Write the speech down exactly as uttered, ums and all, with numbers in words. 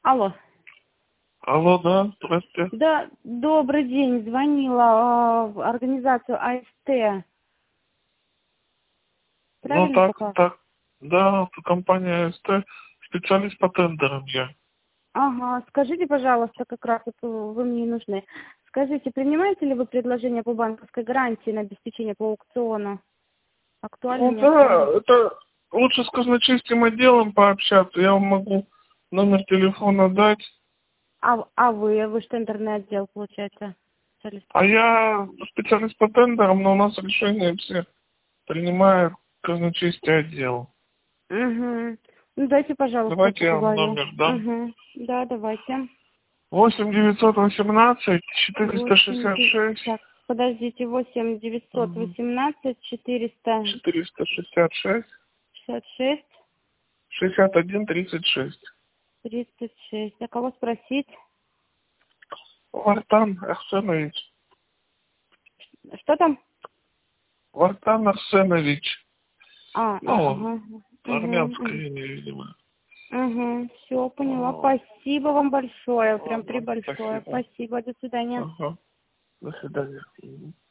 Алло. Алло, да, здравствуйте. Да, добрый день. Звонила э, в организацию А С Т. Ну Правильно так, попала? так, да, компания А С Т, специалист по тендерам я. Ага, скажите, пожалуйста, как раз вот вы мне и нужны. Скажите, принимаете ли вы предложение по банковской гарантии на обеспечение по аукциону? Актуально, Ну не да, актуально? это лучше с казначейским отделом пообщаться, я вам могу номер телефона дать. А, а вы, вы же тендерный отдел, получается, специалист? А я специалист по тендерам, но у нас решения все принимает казначейский отдел. Угу. Ну, дайте, пожалуйста, Давайте я вам поговорю. номер дам. Угу. Да, давайте. восемь девятьсот восемнадцать четыреста Восемь, шестьдесят де- шесть так, подождите, восемь девятьсот восемнадцать четыреста четыреста шестьдесят шесть шестьдесят шесть шестьдесят один тридцать шесть. тридцать шесть. А кого спросить? Вартан Арсенович. Что там? Вартан Арсенович. А, а, Ну, ага. Угу, армянское имя, видимо. угу. Все, поняла. Вот. Спасибо вам большое. Прям три Ладно, большое. спасибо. Спасибо. До свидания. Ага. До свидания. Мгм.